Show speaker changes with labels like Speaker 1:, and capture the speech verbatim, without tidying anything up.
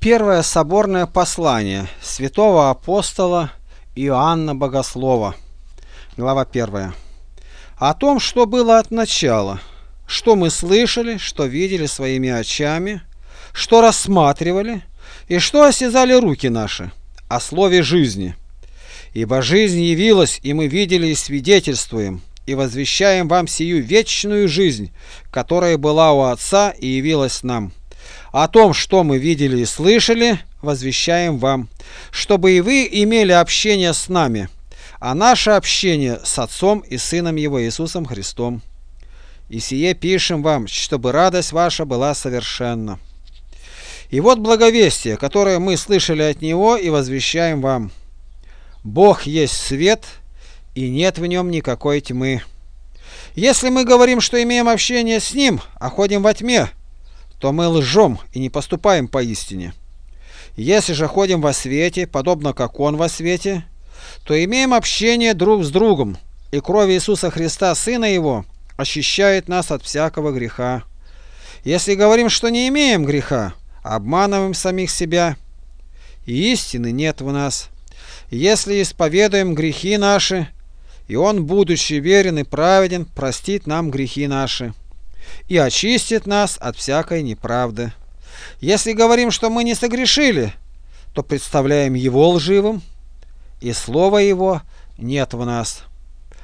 Speaker 1: Первое соборное послание святого апостола Иоанна Богослова, глава первая. О том, что было от начала, что мы слышали, что видели своими очами, что рассматривали и что осязали руки наши, о слове жизни. Ибо жизнь явилась, и мы видели и свидетельствуем, и возвещаем вам сию вечную жизнь, которая была у Отца и явилась нам. О том, что мы видели и слышали, возвещаем вам, чтобы и вы имели общение с нами, а наше общение с Отцом и Сыном Его Иисусом Христом. И сие пишем вам, чтобы радость ваша была совершенна. И вот благовестие, которое мы слышали от Него и возвещаем вам. Бог есть свет, и нет в нем никакой тьмы. Если мы говорим, что имеем общение с Ним, а ходим во тьме, то мы лжем и не поступаем поистине. Если же ходим во свете, подобно как Он во свете, то имеем общение друг с другом, и кровь Иисуса Христа, Сына Его, очищает нас от всякого греха. Если говорим, что не имеем греха, обманываем самих себя, и истины нет в нас. Если исповедуем грехи наши, и Он, будучи верен и праведен, простит нам грехи наши и очистит нас от всякой неправды. Если говорим, что мы не согрешили, то представляем Его лживым, и слова Его нет в нас.